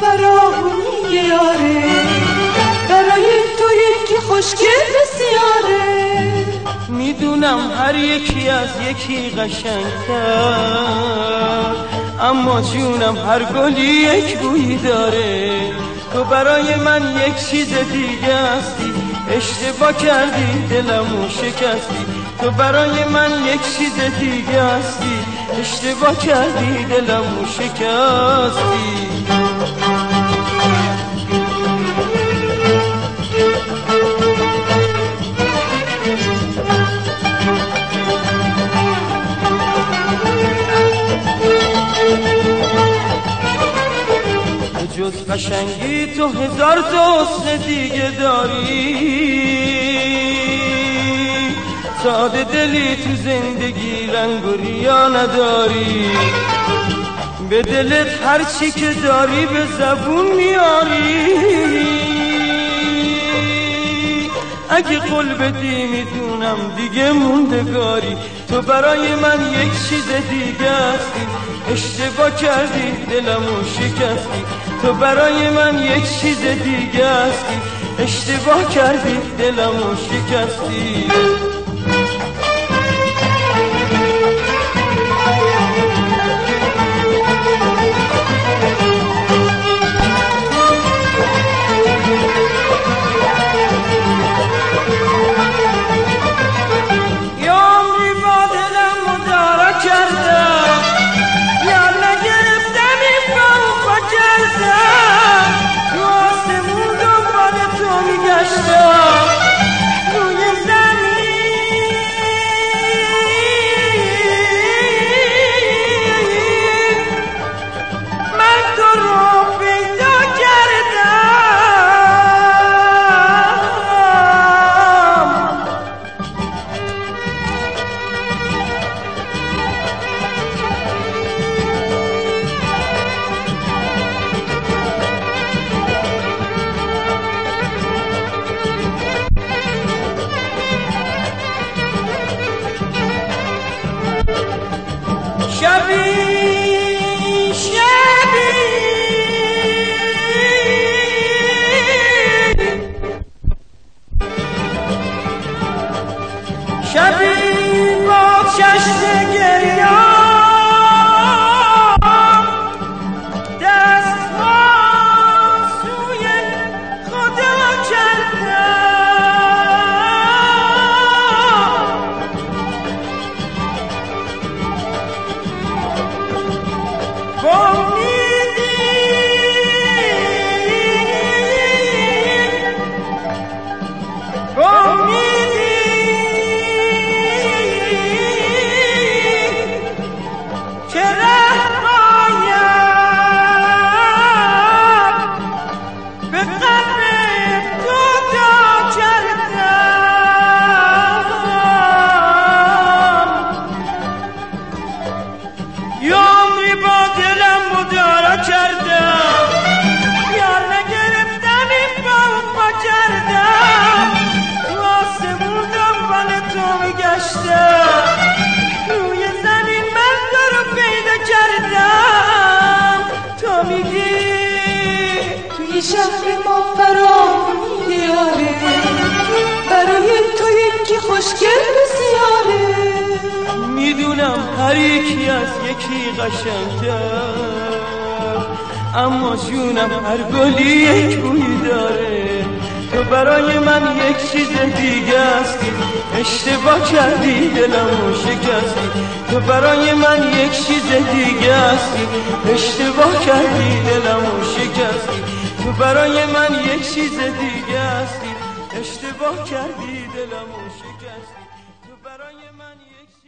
فراوونی یاره، برای تو یکی خوشگل بسیاره. میدونم هر یکی از یکی قشنگتر، اما جونم هر گلی یک بویی داره. تو برای من یک چیز دیگه هستی، اشتباه کردی دلمو شکستی. تو برای من یک چیز دیگه هستی، اشتباه کردی دلمو شکستی. جز قشنگی تو هزار تا حسن دیگه داری، ساده دلی تو زندگی رنگ و ریا نداری. به دلت هر چی که داری به زبون میاری، اگه قول بدی میدونم دیگه موندگاری. تو برای من یک چیز دیگه هستی، اشتباه کردی دلمو شکستی. تو برای من یک چیز دیگه هستی، اشتباه کردی دلمو شکستی. شبی با چشم گریان، دست‌ها سوی خدا کردم. روی زمین من تو رو پیدا کردم. تو میگی توی شهر ما فراوونی یاره، برای تو یکی خوشگل بسیاره. میدونم هر یکی از یکی قشنگتر، اما جونم هر گلی یک بویی داره. تو برای من یک چیز دیگه هستی، اشتباه کردی دلمو شکستی. تو برای من یک چیز دیگه هستی، اشتباه کردی دلمو شکستی. تو برای من یک چیز دیگه هستی، اشتباه کردی دلمو شکستی. تو برای من یک